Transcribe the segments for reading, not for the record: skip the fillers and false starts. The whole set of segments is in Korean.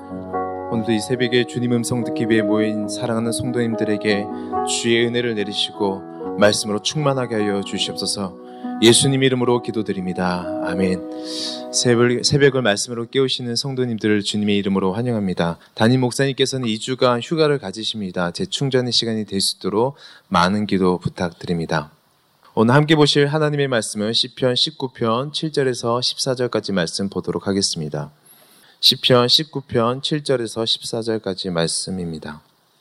오늘도 이 새벽에 주님 음성 듣기 위해 모인 사랑하는 성도님들에게 주의 은혜를 내리시고 말씀으로 충만하게 하여 주시옵소서. 예수님 이름으로 기도드립니다. 아멘. 새벽을 말씀으로 깨우시는 성도님들을 주님의 이름으로 환영합니다. 담임 목사님께서는 2주간 휴가를 가지십니다. 재충전의 시간이 될 수 있도록 많은 기도 부탁드립니다. 오늘 함께 보실 하나님의 말씀은 시편 19편 7절에서 14절까지 말씀 보도록 하겠습니다. 시편 19편 7절에서 14절까지 말씀입니다.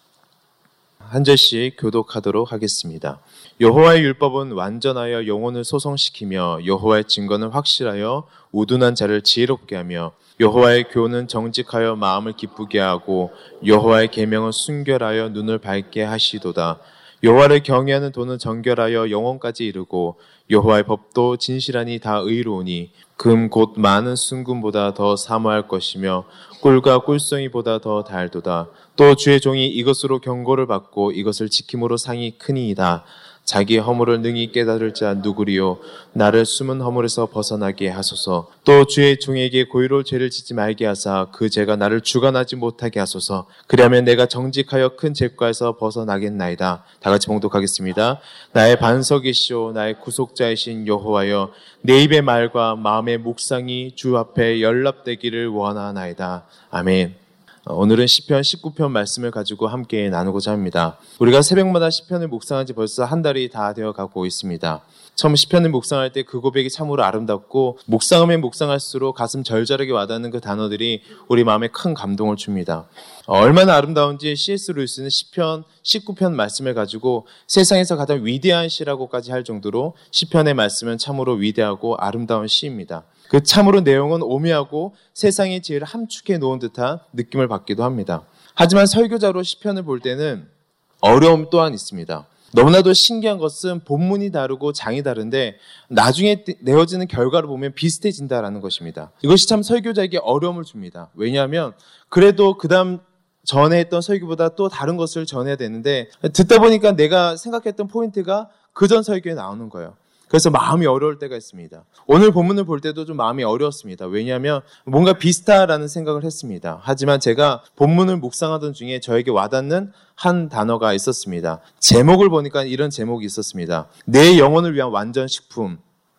한 절씩 교독하도록 하겠습니다. 여호와의 율법은 완전하여 영혼을 소성시키며 여호와의 증거는 확실하여 우둔한 자를 지혜롭게 하며 여호와의 교훈은 정직하여 마음을 기쁘게 하고 여호와의 계명은 순결하여 눈을 밝게 하시도다. 여호와를 경외하는 도는 정결하여 영혼까지 이르고 여호와의 법도 진실하니 다 의로우니 금 곧 많은 순금보다 더 사모할 것이며 꿀과 꿀송이보다 더 달도다. 또 주의 종이 이것으로 경고를 받고 이것을 지킴으로 상이 크니이다. 자기 허물을 능히 깨달을 자 누구리요? 나를 숨은 허물에서 벗어나게 하소서. 또 주의 종에게 고의로 죄를 짓지 말게 하사 그 죄가 나를 주관하지 못하게 하소서. 그리하면 내가 정직하여 큰 죄과에서 벗어나겠나이다. 다 같이 봉독하겠습니다. 나의 반석이시오 나의 구속자이신 여호와여, 내 입의 말과 마음의 묵상이 주 앞에 연락되기를 원하나이다. 아멘. 오늘은 시편 19편 말씀을 가지고 함께 나누고자 합니다. 우리가 새벽마다 시편을 묵상한 지 벌써 한 달이 다 되어가고 있습니다. 처음 시편을 묵상할 때 그 고백이 참으로 아름답고 묵상하면 묵상할수록 가슴 절절하게 와닿는 그 단어들이 우리 마음에 큰 감동을 줍니다. 얼마나 아름다운지 C.S. 루이스는 시편 19편 말씀을 가지고 세상에서 가장 위대한 시라고까지 할 정도로 시편의 말씀은 참으로 위대하고 아름다운 시입니다. 그 참으로 내용은 오묘하고 세상의 지혜를 함축해 놓은 듯한 느낌을 받기도 합니다. 하지만 설교자로 시편을 볼 때는 어려움 또한 있습니다. 너무나도 신기한 것은 본문이 다르고 장이 다른데 나중에 내어지는 결과를 보면 비슷해진다라는 것입니다. 이것이 참 설교자에게 어려움을 줍니다. 왜냐하면 그래도 그 다음 전에 했던 설교보다 또 다른 것을 전해야 되는데 듣다 보니까 내가 생각했던 포인트가 그 전 설교에 나오는 거예요. 그래서 마음이 어려울 때가 있습니다. 오늘 본문을 볼 때도 좀 마음이 어려웠습니다. 왜냐하면 뭔가 비슷하다라는 생각을 했습니다. 하지만 제가 본문을 묵상하던 중에 저에게 와닿는 한 단어가 있었습니다. 제목을 보니까 이런 제목이 있었습니다. 내 영혼을 위한 완전 식품.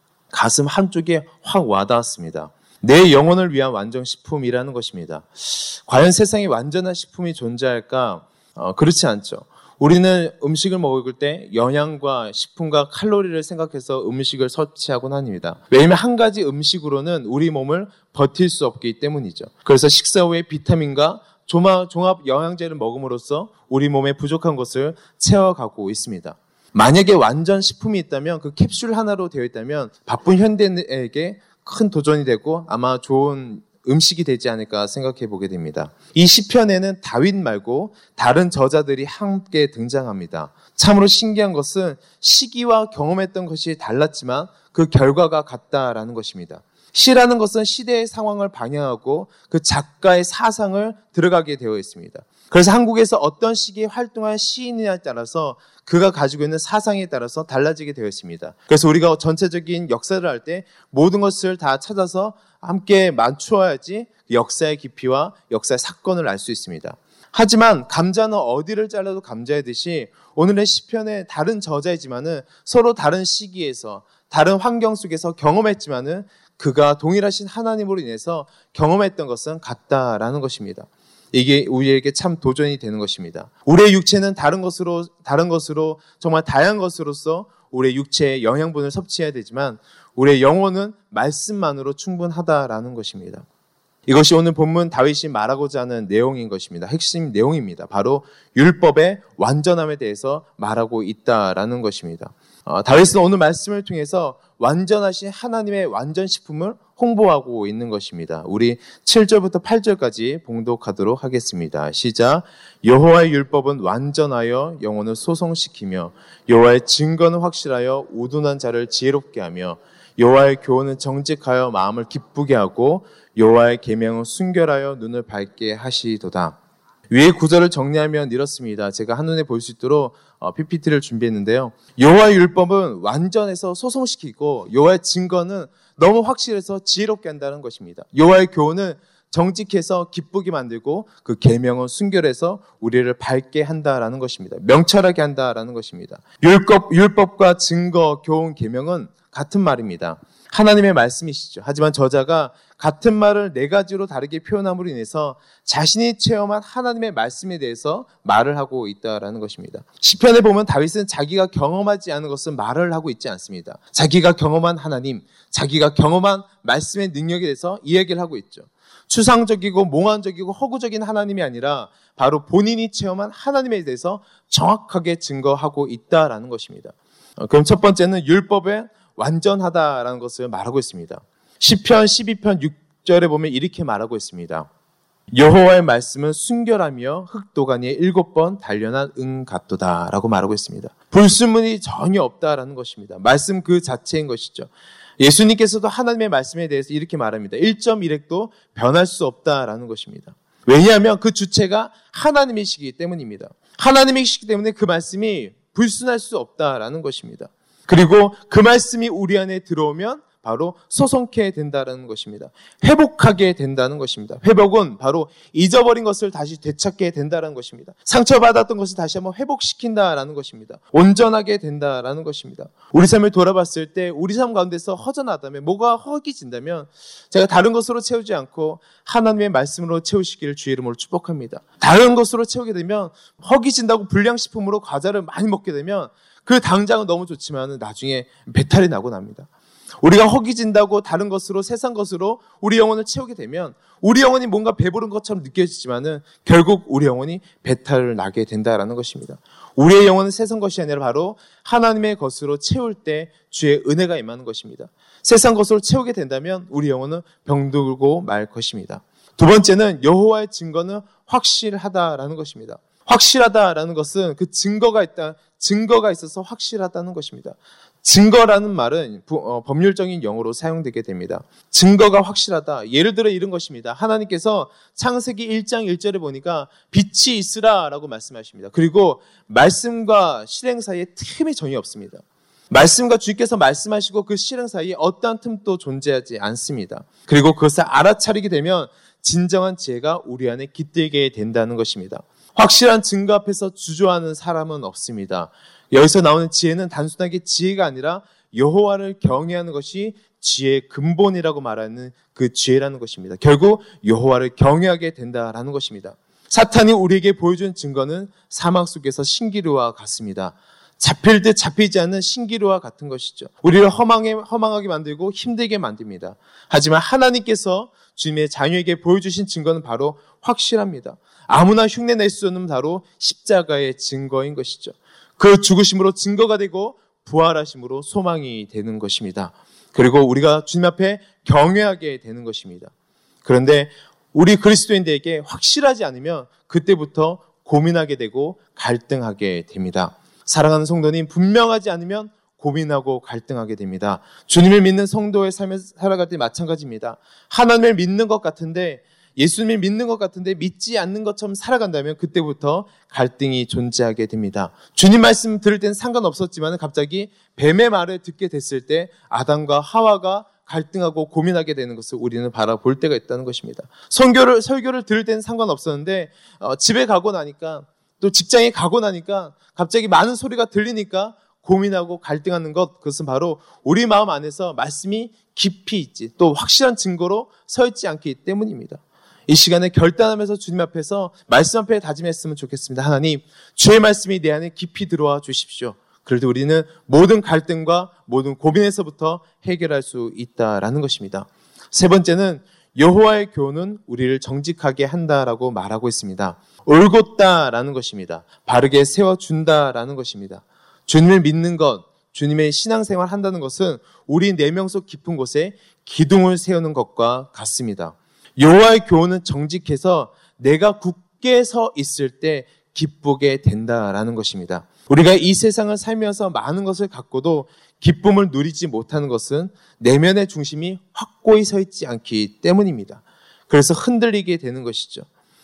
가슴 한쪽에 확 와닿았습니다. 내 영혼을 위한 완전 식품이라는 것입니다. 과연 세상에 완전한 식품이 존재할까? 그렇지 않죠. 우리는 음식을 먹을 때 영양과 식품과 칼로리를 생각해서 음식을 섭취하곤 합니다. 왜냐하면 한 가지 음식으로는 우리 몸을 버틸 수 없기 때문이죠. 그래서 식사 후에 비타민과 종합 영양제를 먹음으로써 우리 몸에 부족한 것을 채워가고 있습니다. 만약에 완전 식품이 있다면 그 캡슐 하나로 되어 있다면 바쁜 현대인에게 큰 도전이 되고 아마 좋은 음식이 되지 않을까 생각해 보게 됩니다. 이 시편에는 다윗 말고 다른 저자들이 함께 등장합니다. 참으로 신기한 것은 시기와 경험했던 것이 달랐지만 그 결과가 같다라는 것입니다. 시라는 것은 시대의 상황을 반영하고 그 작가의 사상을 들어가게 되어 있습니다. 그래서 한국에서 어떤 시기에 활동한 시인이냐에 따라서 그가 가지고 있는 사상에 따라서 달라지게 되어 있습니다. 그래서 우리가 전체적인 역사를 할 때 모든 것을 다 찾아서 함께 맞추어야지 역사의 깊이와 역사의 사건을 알 수 있습니다. 하지만 감자는 어디를 잘라도 감자이듯이 오늘의 시편의 다른 저자이지만은 서로 다른 시기에서 다른 환경 속에서 경험했지만은 그가 동일하신 하나님으로 인해서 경험했던 것은 같다라는 것입니다. 이게 우리에게 참 도전이 되는 것입니다. 우리의 육체는 다른 것으로 정말 다양한 것으로서 우리의 육체의 영양분을 섭취해야 되지만 우리의 영혼은 말씀만으로 충분하다라는 것입니다. 이것이 오늘 본문 다윗이 말하고자 하는 내용인 것입니다. 핵심 내용입니다. 바로 율법의 완전함에 대해서 말하고 있다라는 것입니다. 다윗은 오늘 말씀을 통해서 완전하신 하나님의 완전식품을 홍보하고 있는 것입니다. 우리 7절부터 8절까지 봉독하도록 하겠습니다. 시작. 여호와의 율법은 완전하여 영혼을 소성시키며 여호와의 증거는 확실하여 우둔한 자를 지혜롭게 하며 여호와의 교훈은 정직하여 마음을 기쁘게 하고 여호와의 계명은 순결하여 눈을 밝게 하시도다. 위의 구절을 정리하면 이렇습니다. 제가 한눈에 볼 수 있도록 PPT를 준비했는데요. 여호와의 율법은 완전해서 소성시키고 여호와의 증거는 너무 확실해서 지혜롭게 한다는 것입니다. 여호와의 교훈은 정직해서 기쁘게 만들고 그 계명은 순결해서 우리를 밝게 한다라는 것입니다. 명철하게 한다라는 것입니다. 율법과 증거, 교훈, 계명은 같은 말입니다. 하나님의 말씀이시죠. 하지만 저자가 같은 말을 네 가지로 다르게 표현함으로 인해서 자신이 체험한 하나님의 말씀에 대해서 말을 하고 있다라는 것입니다. 시편에 보면 다윗은 자기가 경험하지 않은 것은 말을 하고 있지 않습니다. 자기가 경험한 하나님, 자기가 경험한 말씀의 능력에 대해서 이야기를 하고 있죠. 추상적이고 몽환적이고 허구적인 하나님이 아니라 바로 본인이 체험한 하나님에 대해서 정확하게 증거하고 있다라는 것입니다. 그럼 첫 번째는 율법에 완전하다라는 것을 말하고 있습니다. 시편 12편 6절에 보면 이렇게 말하고 있습니다. 여호와의 말씀은 순결하며 흑도가니에 7번 단련한 은 같도다 라고 말하고 있습니다. 불순물이 전혀 없다라는 것입니다. 말씀 그 자체인 것이죠. 예수님께서도 하나님의 말씀에 대해서 이렇게 말합니다. 1.1획도 변할 수 없다라는 것입니다. 왜냐하면 그 주체가 하나님이시기 때문입니다. 하나님이시기 때문에 그 말씀이 불순할 수 없다라는 것입니다. 그리고 그 말씀이 우리 안에 들어오면 바로 소송케 된다는 것입니다. 회복하게 된다는 것입니다. 회복은 바로 잊어버린 것을 다시 되찾게 된다는 것입니다. 상처받았던 것을 다시 한번 회복시킨다라는 것입니다. 온전하게 된다라는 것입니다. 우리 삶을 돌아봤을 때 우리 삶 가운데서 허전하다면, 뭐가 허기진다면 제가 다른 것으로 채우지 않고 하나님의 말씀으로 채우시기를 주의 이름으로 축복합니다. 다른 것으로 채우게 되면 허기진다고 불량식품으로 과자를 많이 먹게 되면 그 당장은 너무 좋지만 나중에 배탈이 나고 납니다. 우리가 허기진다고 다른 것으로, 세상 것으로 우리 영혼을 채우게 되면 우리 영혼이 뭔가 배부른 것처럼 느껴지지만은 결국 우리 영혼이 배탈을 나게 된다라는 것입니다. 우리의 영혼은 세상 것이 아니라 바로 하나님의 것으로 채울 때 주의 은혜가 임하는 것입니다. 세상 것으로 채우게 된다면 우리 영혼은 병들고 말 것입니다. 두 번째는 여호와의 증거는 확실하다라는 것입니다. 확실하다라는 것은 그 증거가 있어서 확실하다는 것입니다. 증거라는 말은 법률적인 용어로 사용되게 됩니다. 증거가 확실하다. 예를 들어 이런 것입니다. 하나님께서 창세기 1장 1절에 보니까 빛이 있으라라고 말씀하십니다. 그리고 말씀과 실행 사이에 틈이 전혀 없습니다. 말씀과 주께서 말씀하시고 그 실행 사이에 어떠한 틈도 존재하지 않습니다. 그리고 그것을 알아차리게 되면 진정한 지혜가 우리 안에 깃들게 된다는 것입니다. 확실한 증거 앞에서 주저하는 사람은 없습니다. 여기서 나오는 지혜는 단순하게 지혜가 아니라 여호와를 경외하는 것이 지혜의 근본이라고 말하는 그 지혜라는 것입니다. 결국 여호와를 경외하게 된다라는 것입니다. 사탄이 우리에게 보여준 증거는 사막 속에서 신기루와 같습니다. 잡힐 듯 잡히지 않는 신기루와 같은 것이죠. 우리를 허망하게 만들고 힘들게 만듭니다. 하지만 하나님께서 주님의 자녀에게 보여주신 증거는 바로 확실합니다. 아무나 흉내낼 수 없는 바로 십자가의 증거인 것이죠. 그 죽으심으로 증거가 되고 부활하심으로 소망이 되는 것입니다. 그리고 우리가 주님 앞에 경외하게 되는 것입니다. 그런데 우리 그리스도인들에게 확실하지 않으면 그때부터 고민하게 되고 갈등하게 됩니다. 사랑하는 성도님, 분명하지 않으면 고민하고 갈등하게 됩니다. 주님을 믿는 성도의 삶을 살아갈 때 마찬가지입니다. 하나님을 믿는 것 같은데, 예수님을 믿는 것 같은데 믿지 않는 것처럼 살아간다면 그때부터 갈등이 존재하게 됩니다. 주님 말씀 들을 때는 상관없었지만 갑자기 뱀의 말을 듣게 됐을 때 아담과 하와가 갈등하고 고민하게 되는 것을 우리는 바라볼 때가 있다는 것입니다. 설교를 들을 때는 상관없었는데 집에 가고 나니까, 또 직장에 가고 나니까 갑자기 많은 소리가 들리니까 고민하고 갈등하는 것, 그것은 바로 우리 마음 안에서 말씀이 깊이 있지, 또 확실한 증거로 서 있지 않기 때문입니다. 이 시간에 결단하면서 주님 앞에서 말씀 앞에 다짐했으면 좋겠습니다. 하나님, 주의 말씀이 내 안에 깊이 들어와 주십시오. 그래도 우리는 모든 갈등과 모든 고민에서부터 해결할 수 있다라는 것입니다. 세 번째는 여호와의 교훈은 우리를 정직하게 한다라고 말하고 있습니다. 올곧다라는 것입니다. 바르게 세워준다라는 것입니다. 주님을 믿는 것, 주님의 신앙생활 한다는 것은 우리 내면 속 깊은 곳에 기둥을 세우는 것과 같습니다. 여호와의 교훈은 정직해서 내가 굳게 서 있을 때 기쁘게 된다라는 것입니다. 우리가 이 세상을 살면서 많은 것을 갖고도 기쁨을 누리지 못하는 것은 내면의 중심이 확고히 서 있지 않기 때문입니다. 그래서 흔들리게 되는 것이죠.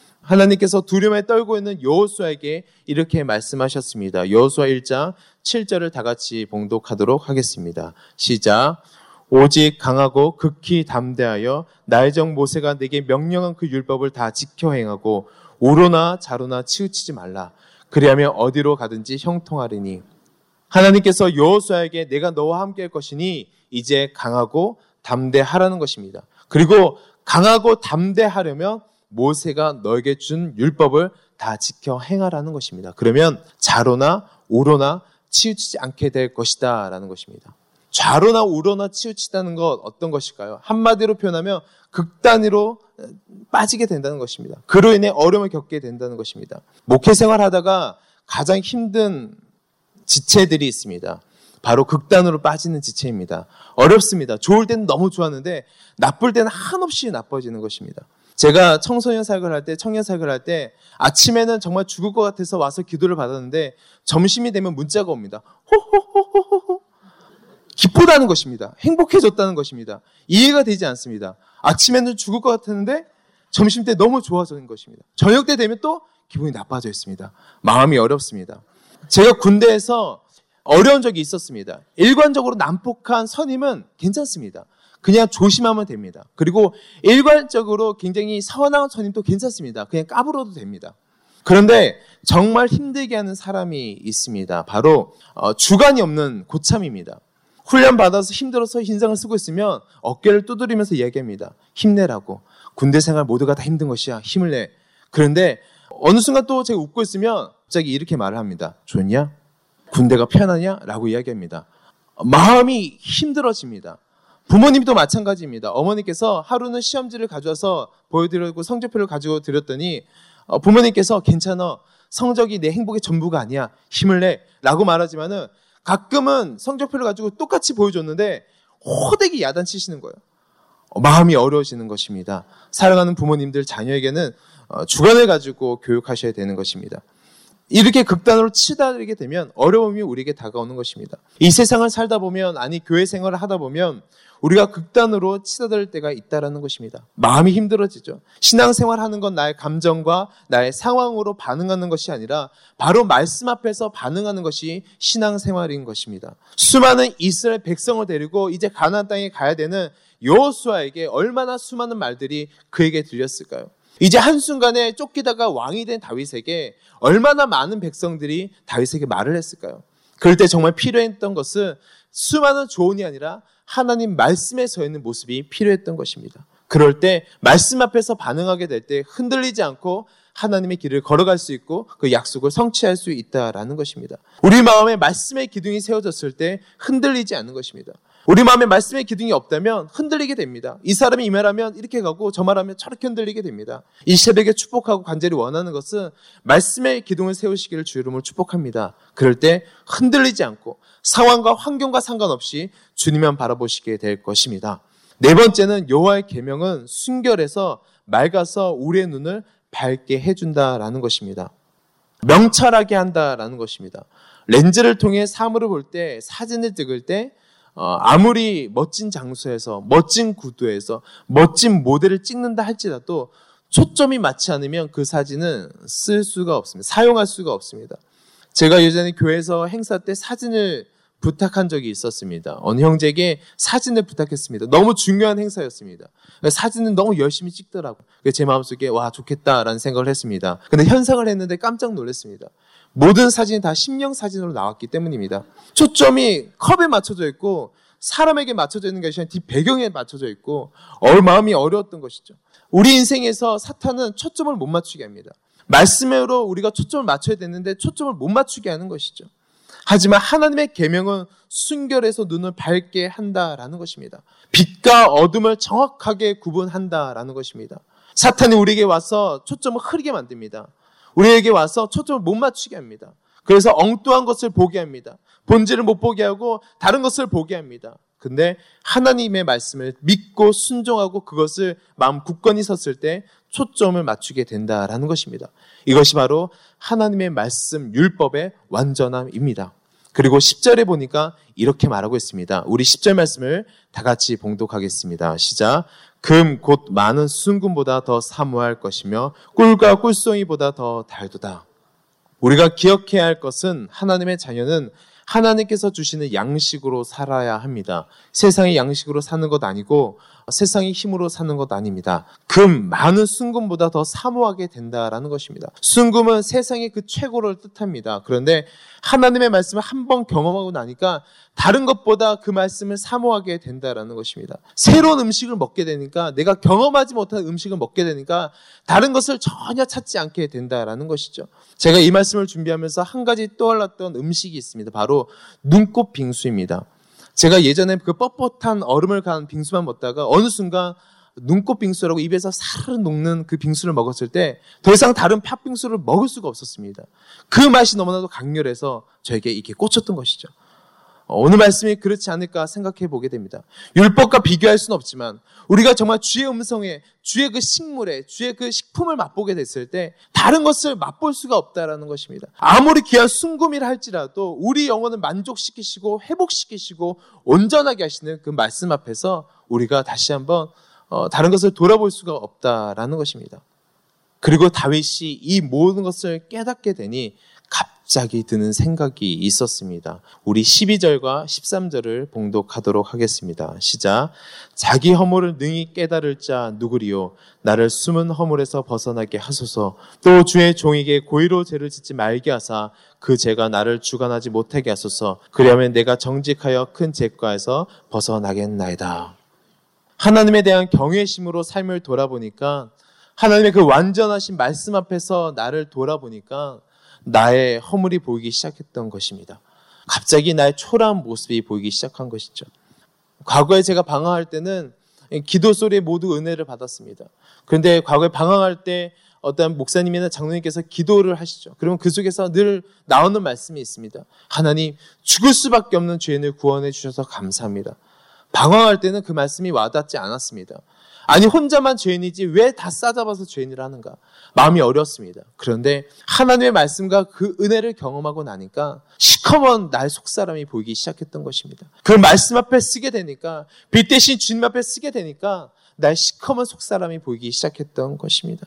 하나님께서 두려움에 떨고 있는 여호수아에게 이렇게 말씀하셨습니다. 여호수아 1장 7절을 다 같이 봉독하도록 하겠습니다. 시작. 오직 강하고 극히 담대하여 나의 종 모세가 내게 명령한 그 율법을 다 지켜 행하고 오로나 자로나 치우치지 말라. 그리하면 어디로 가든지 형통하리니. 하나님께서 여호수아에게 내가 너와 함께 할 것이니 이제 강하고 담대하라는 것입니다. 그리고 강하고 담대하려면 모세가 너에게 준 율법을 다 지켜 행하라는 것입니다. 그러면 자로나 우로나 치우치지 않게 될 것이다 라는 것입니다. 좌로나 우로나 치우치다는 것 어떤 것일까요? 한마디로 표현하면 극단으로 빠지게 된다는 것입니다. 그로 인해 어려움을 겪게 된다는 것입니다. 목회 생활하다가 가장 힘든 지체들이 있습니다. 바로 극단으로 빠지는 지체입니다. 어렵습니다. 좋을 때는 너무 좋았는데 나쁠 때는 한없이 나빠지는 것입니다. 제가 청소년 사역을 할 때, 청년 사역을 할 때 아침에는 정말 죽을 것 같아서 와서 기도를 받았는데 점심이 되면 문자가 옵니다. 호호호호호. 기쁘다는 것입니다. 행복해졌다는 것입니다. 이해가 되지 않습니다. 아침에는 죽을 것 같았는데 점심 때 너무 좋아지는 것입니다. 저녁 때 되면 또 기분이 나빠져 있습니다. 마음이 어렵습니다. 제가 군대에서 어려운 적이 있었습니다. 일관적으로 난폭한 선임은 괜찮습니다. 그냥 조심하면 됩니다. 그리고 일괄적으로 굉장히 선한 선임도 괜찮습니다. 그냥 까불어도 됩니다. 그런데 정말 힘들게 하는 사람이 있습니다. 바로 주관이 없는 고참입니다. 훈련 받아서 힘들어서 흰상을 쓰고 있으면 어깨를 두드리면서 얘기합니다. 힘내라고. 군대 생활 모두가 다 힘든 것이야. 힘을 내. 그런데 어느 순간 또 제가 웃고 있으면 갑자기 이렇게 말을 합니다. 좋냐? 군대가 편하냐? 라고 이야기합니다. 마음이 힘들어집니다. 부모님도 마찬가지입니다. 어머니께서 하루는 시험지를 가져와서 보여드리고 성적표를 가지고 드렸더니 부모님께서 괜찮아. 성적이 내 행복의 전부가 아니야. 힘을 내. 라고 말하지만은 가끔은 성적표를 가지고 똑같이 보여줬는데 호되게 야단치시는 거예요. 마음이 어려워지는 것입니다. 사랑하는 부모님들 자녀에게는 주관을 가지고 교육하셔야 되는 것입니다. 이렇게 극단으로 치달리게 되면 어려움이 우리에게 다가오는 것입니다. 이 세상을 살다 보면, 아니 교회 생활을 하다 보면 우리가 극단으로 치달을 때가 있다는 것입니다. 마음이 힘들어지죠. 신앙생활하는 건 나의 감정과 나의 상황으로 반응하는 것이 아니라 바로 말씀 앞에서 반응하는 것이 신앙생활인 것입니다. 수많은 이스라엘 백성을 데리고 이제 가나안 땅에 가야 되는 여호수아에게 얼마나 수많은 말들이 그에게 들렸을까요? 이제 한순간에 쫓기다가 왕이 된 다윗에게 얼마나 많은 백성들이 다윗에게 말을 했을까요? 그럴 때 정말 필요했던 것은 수많은 조언이 아니라 하나님 말씀에 서 있는 모습이 필요했던 것입니다. 그럴 때 말씀 앞에서 반응하게 될 때 흔들리지 않고 하나님의 길을 걸어갈 수 있고 그 약속을 성취할 수 있다라는 것입니다. 우리 마음에 말씀의 기둥이 세워졌을 때 흔들리지 않는 것입니다. 우리 마음에 말씀의 기둥이 없다면 흔들리게 됩니다. 이 사람이 이 말하면 이렇게 가고 저 말하면 저렇게 흔들리게 됩니다. 이 새벽에 축복하고 간절히 원하는 것은 말씀의 기둥을 세우시기를 주 이름으로 축복합니다. 그럴 때 흔들리지 않고 상황과 환경과 상관없이 주님만 바라보시게 될 것입니다. 네 번째는 여호와의 계명은 순결해서 맑아서 우리의 눈을 밝게 해준다라는 것입니다. 명철하게 한다라는 것입니다. 렌즈를 통해 사물을 볼 때, 사진을 찍을 때 아무리 멋진 장소에서, 멋진 구도에서, 멋진 모델을 찍는다 할지라도 초점이 맞지 않으면 그 사진은 쓸 수가 없습니다. 사용할 수가 없습니다. 제가 예전에 교회에서 행사 때 사진을 부탁한 적이 있었습니다. 어느 형제에게 사진을 부탁했습니다. 너무 중요한 행사였습니다. 사진은 너무 열심히 찍더라고요. 제 마음속에 와 좋겠다라는 생각을 했습니다. 근데 현상을 했는데 깜짝 놀랐습니다. 모든 사진이 다 심령 사진으로 나왔기 때문입니다. 초점이 컵에 맞춰져 있고 사람에게 맞춰져 있는 것이 아니라 뒷배경에 맞춰져 있고 마음이 어려웠던 것이죠. 우리 인생에서 사탄은 초점을 못 맞추게 합니다. 말씀으로 우리가 초점을 맞춰야 되는데 초점을 못 맞추게 하는 것이죠. 하지만 하나님의 계명은 순결해서 눈을 밝게 한다라는 것입니다. 빛과 어둠을 정확하게 구분한다라는 것입니다. 사탄이 우리에게 와서 초점을 흐리게 만듭니다. 우리에게 와서 초점을 못 맞추게 합니다. 그래서 엉뚱한 것을 보게 합니다. 본질을 못 보게 하고 다른 것을 보게 합니다. 근데 하나님의 말씀을 믿고 순종하고 그것을 마음 굳건히 섰을 때 초점을 맞추게 된다라는 것입니다. 이것이 바로 하나님의 말씀 율법의 완전함입니다. 그리고 10절에 보니까 이렇게 말하고 있습니다. 우리 10절 말씀을 다 같이 봉독하겠습니다. 시작. 금 곧 많은 순금보다 더 사모할 것이며 꿀과 꿀송이보다 더 달도다. 우리가 기억해야 할 것은 하나님의 자녀는 하나님께서 주시는 양식으로 살아야 합니다. 세상의 양식으로 사는 것 아니고 세상의 힘으로 사는 것 아닙니다. 많은 순금보다 더 사모하게 된다라는 것입니다. 순금은 세상의 그 최고를 뜻합니다. 그런데 하나님의 말씀을 한번 경험하고 나니까 다른 것보다 그 말씀을 사모하게 된다라는 것입니다. 새로운 음식을 먹게 되니까, 내가 경험하지 못한 음식을 먹게 되니까 다른 것을 전혀 찾지 않게 된다라는 것이죠. 제가 이 말씀을 준비하면서 한 가지 떠올랐던 음식이 있습니다. 바로 눈꽃 빙수입니다. 제가 예전에 그 뻣뻣한 얼음을 간 빙수만 먹다가 어느 순간 눈꽃 빙수라고 입에서 사르르 녹는 그 빙수를 먹었을 때 더 이상 다른 팥빙수를 먹을 수가 없었습니다. 그 맛이 너무나도 강렬해서 저에게 이게 꽂혔던 것이죠. 오늘 말씀이 그렇지 않을까 생각해 보게 됩니다. 율법과 비교할 수는 없지만 우리가 정말 주의 음성에, 주의 그 식물에, 주의 그 식품을 맛보게 됐을 때 다른 것을 맛볼 수가 없다라는 것입니다. 아무리 귀한 순금이라 할지라도 우리 영혼을 만족시키시고 회복시키시고 온전하게 하시는 그 말씀 앞에서 우리가 다시 한번 다른 것을 돌아볼 수가 없다라는 것입니다. 그리고 다윗이 이 모든 것을 깨닫게 되니 갑자기 드는 생각이 있었습니다. 우리 12절과 13절을 봉독하도록 하겠습니다. 시작. 자기 허물을 능히 깨달을 자 누구리요? 나를 숨은 허물에서 벗어나게 하소서. 또 주의 종에게 고의로 죄를 짓지 말게 하사 그 죄가 나를 주관하지 못하게 하소서. 그리하면 내가 정직하여 큰 죄과에서 벗어나겠나이다. 하나님에 대한 경외심으로 삶을 돌아보니까, 하나님의 그 완전하신 말씀 앞에서 나를 돌아보니까 나의 허물이 보이기 시작했던 것입니다. 갑자기 나의 초라한 모습이 보이기 시작한 것이죠. 과거에 제가 방황할 때는 기도 소리에 모두 은혜를 받았습니다. 그런데 과거에 방황할 때 어떤 목사님이나 장로님께서 기도를 하시죠. 그러면 그 속에서 늘 나오는 말씀이 있습니다. 하나님, 죽을 수밖에 없는 죄인을 구원해 주셔서 감사합니다. 방황할 때는 그 말씀이 와닿지 않았습니다. 아니, 혼자만 죄인이지 왜 다 싸잡아서 죄인이라 하는가? 마음이 어렸습니다. 그런데 하나님의 말씀과 그 은혜를 경험하고 나니까 시커먼 나의 속사람이 보이기 시작했던 것입니다. 그 말씀 앞에 쓰게 되니까, 빛 대신 주님 앞에 쓰게 되니까 나의 시커먼 속사람이 보이기 시작했던 것입니다.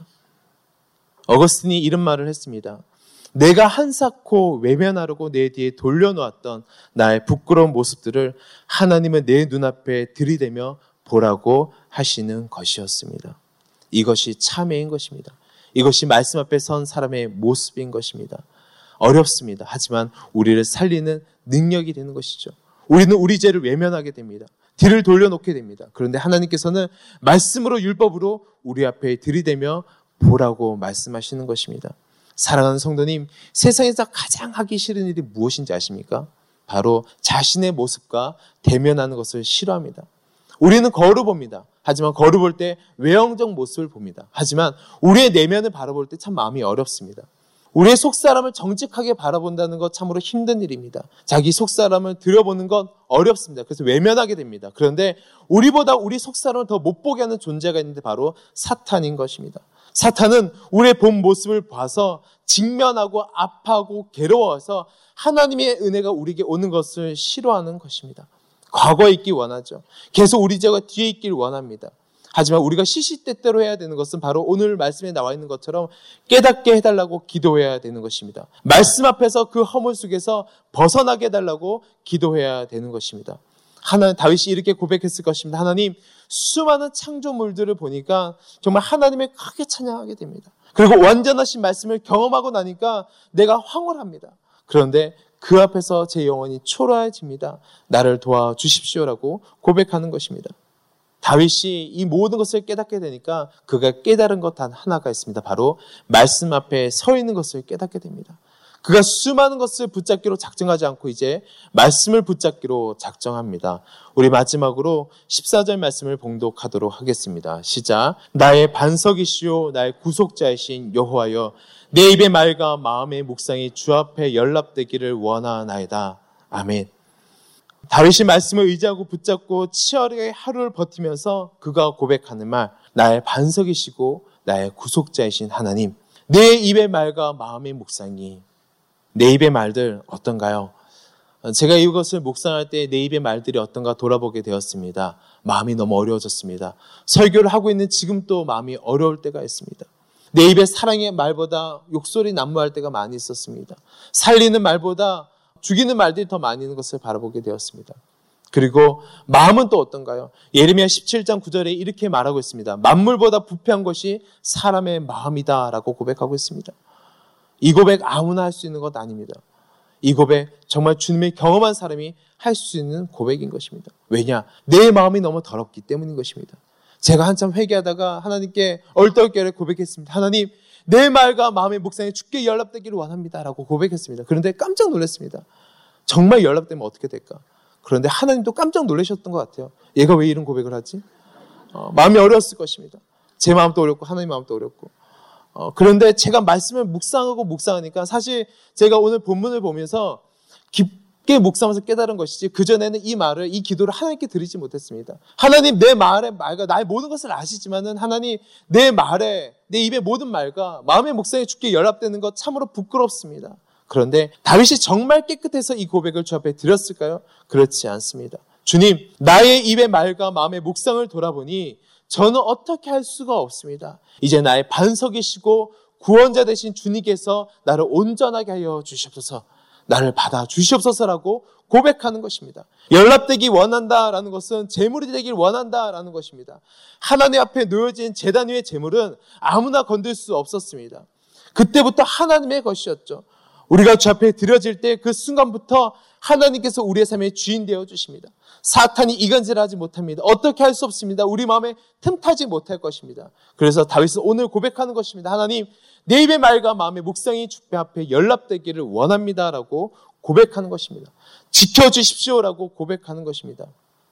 어거스틴이 이런 말을 했습니다. 내가 한사코 외면하려고 내 뒤에 돌려놓았던 나의 부끄러운 모습들을 하나님은 내 눈앞에 들이대며 보라고 하시는 것이었습니다. 이것이 참회인 것입니다. 이것이 말씀 앞에 선 사람의 모습인 것입니다. 어렵습니다. 하지만 우리를 살리는 능력이 되는 것이죠. 우리는 우리 죄를 외면하게 됩니다. 뒤를 돌려놓게 됩니다. 그런데 하나님께서는 말씀으로, 율법으로 우리 앞에 들이대며 보라고 말씀하시는 것입니다. 사랑하는 성도님, 세상에서 가장 하기 싫은 일이 무엇인지 아십니까? 바로 자신의 모습과 대면하는 것을 싫어합니다. 우리는 거울을 봅니다. 하지만 거울을 볼 때 외형적 모습을 봅니다. 하지만 우리의 내면을 바라볼 때 참 마음이 어렵습니다. 우리의 속사람을 정직하게 바라본다는 것 참으로 힘든 일입니다. 자기 속사람을 들여보는 건 어렵습니다. 그래서 외면하게 됩니다. 그런데 우리보다 우리 속사람을 더 못 보게 하는 존재가 있는데 바로 사탄인 것입니다. 사탄은 우리의 본 모습을 봐서 직면하고 아파하고 괴로워서 하나님의 은혜가 우리에게 오는 것을 싫어하는 것입니다. 과거에 있길 원하죠. 계속 우리 죄가 뒤에 있길 원합니다. 하지만 우리가 시시때때로 해야 되는 것은 바로 오늘 말씀에 나와 있는 것처럼 깨닫게 해달라고 기도해야 되는 것입니다. 말씀 앞에서 그 허물 속에서 벗어나게 해달라고 기도해야 되는 것입니다. 다윗이 이렇게 고백했을 것입니다. 하나님, 수많은 창조물들을 보니까 정말 하나님을 크게 찬양하게 됩니다. 그리고 완전하신 말씀을 경험하고 나니까 내가 황홀합니다. 그런데 그 앞에서 제 영혼이 초라해집니다. 나를 도와주십시오라고 고백하는 것입니다. 다윗이 이 모든 것을 깨닫게 되니까 그가 깨달은 것 단 하나가 있습니다. 바로 말씀 앞에 서 있는 것을 깨닫게 됩니다. 그가 수많은 것을 붙잡기로 작정하지 않고 이제 말씀을 붙잡기로 작정합니다. 우리 마지막으로 14절 말씀을 봉독하도록 하겠습니다. 시작. 나의 반석이시오 나의 구속자이신 여호와여, 내 입의 말과 마음의 묵상이 주 앞에 연락되기를 원하나이다. 아멘. 다윗이 말씀을 의지하고 붙잡고 치열하게 하루를 버티면서 그가 고백하는 말, 나의 반석이시고 나의 구속자이신 하나님, 내 입의 말과 마음의 묵상이, 내 입의 말들 어떤가요? 제가 이것을 묵상할 때 내 입의 말들이 어떤가 돌아보게 되었습니다. 마음이 너무 어려워졌습니다. 설교를 하고 있는 지금 또 마음이 어려울 때가 있습니다. 내 입에 사랑의 말보다 욕설이 난무할 때가 많이 있었습니다. 살리는 말보다 죽이는 말들이 더 많이 있는 것을 바라보게 되었습니다. 그리고 마음은 또 어떤가요? 예레미야 17장 9절에 이렇게 말하고 있습니다. 만물보다 부패한 것이 사람의 마음이다 라고 고백하고 있습니다. 이 고백 아무나 할 수 있는 것 아닙니다. 이 고백 정말 주님의 경험한 사람이 할 수 있는 고백인 것입니다. 왜냐? 내 마음이 너무 더럽기 때문인 것입니다. 제가 한참 회개하다가 하나님께 얼떨결에 고백했습니다. 하나님, 내 말과 마음의 묵상이 주께 연락되기를 원합니다 라고 고백했습니다. 그런데 깜짝 놀랐습니다. 정말 연락되면 어떻게 될까? 그런데 하나님도 깜짝 놀라셨던 것 같아요. 얘가 왜 이런 고백을 하지? 마음이 어려웠을 것입니다. 제 마음도 어렵고 하나님 마음도 어렵고. 그런데 제가 말씀을 묵상하니까 사실 제가 오늘 본문을 보면서 깊게 묵상하면서 깨달은 것이지 그전에는 이 기도를 하나님께 드리지 못했습니다. 하나님, 내 말과 나의 모든 것을 아시지만은 하나님, 내 입의 모든 말과 마음의 묵상이 주께 연합되는 것 참으로 부끄럽습니다. 그런데 다윗이 정말 깨끗해서 이 고백을 주 앞에 드렸을까요? 그렇지 않습니다. 주님, 나의 입의 말과 마음의 묵상을 돌아보니 저는 어떻게 할 수가 없습니다. 이제 나의 반석이시고 구원자 되신 주님께서 나를 온전하게 하여 주시옵소서, 나를 받아 주시옵소서라고 고백하는 것입니다. 연락되기 원한다라는 것은 재물이 되길 원한다라는 것입니다. 하나님 앞에 놓여진 제단 위의 재물은 아무나 건들 수 없었습니다. 그때부터 하나님의 것이었죠. 우리가 주 앞에 드려질 때 그 순간부터 하나님께서 우리의 삶의 주인 되어 주십니다. 사탄이 이간질하지 못합니다. 어떻게 할 수 없습니다. 우리 마음에 틈타지 못할 것입니다. 그래서 다윗은 오늘 고백하는 것입니다. 하나님, 내 입의 말과 마음의 묵상이 주께 앞에 연락되기를 원합니다라고 고백하는 것입니다. 지켜주십시오라고 고백하는 것입니다.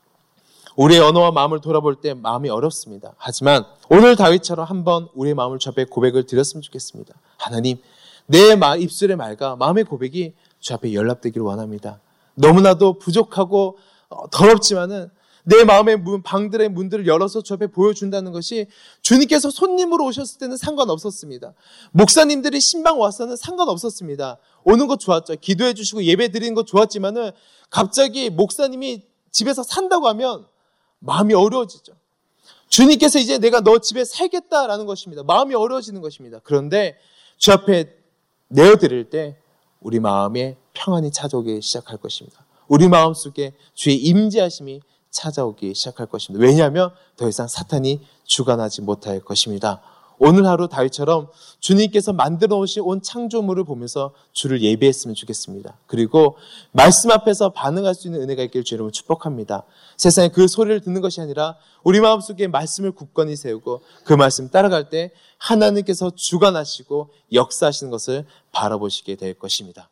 우리의 언어와 마음을 돌아볼 때 마음이 어렵습니다. 하지만 오늘 다윗처럼 한번 우리의 마음을 주 앞에 고백을 드렸으면 좋겠습니다. 하나님, 내 입술의 말과 마음의 고백이 주 앞에 연락되기를 원합니다. 너무나도 부족하고 더럽지만은 내 마음의 방들의 문들을 열어서 주 앞에 보여준다는 것이 주님께서 손님으로 오셨을 때는 상관없었습니다. 목사님들이 신방 와서는 상관없었습니다. 오는 것 좋았죠. 기도해 주시고 예배 드리는 것 좋았지만은 갑자기 목사님이 집에서 산다고 하면 마음이 어려워지죠. 주님께서 이제 내가 너 집에 살겠다라는 것입니다. 마음이 어려워지는 것입니다. 그런데 주 앞에 내어드릴 때 우리 마음에 평안이 찾아오기 시작할 것입니다. 우리 마음속에 주의 임재하심이 찾아오기 시작할 것입니다. 왜냐하면 더 이상 사탄이 주관하지 못할 것입니다. 오늘 하루 다윗처럼 주님께서 만들어 오신 온 창조물을 보면서 주를 예배했으면 좋겠습니다. 그리고 말씀 앞에서 반응할 수 있는 은혜가 있기를 주 여러분 축복합니다. 세상에 그 소리를 듣는 것이 아니라 우리 마음속에 말씀을 굳건히 세우고 그 말씀 따라갈 때 하나님께서 주관하시고 역사하시는 것을 바라보시게 될 것입니다.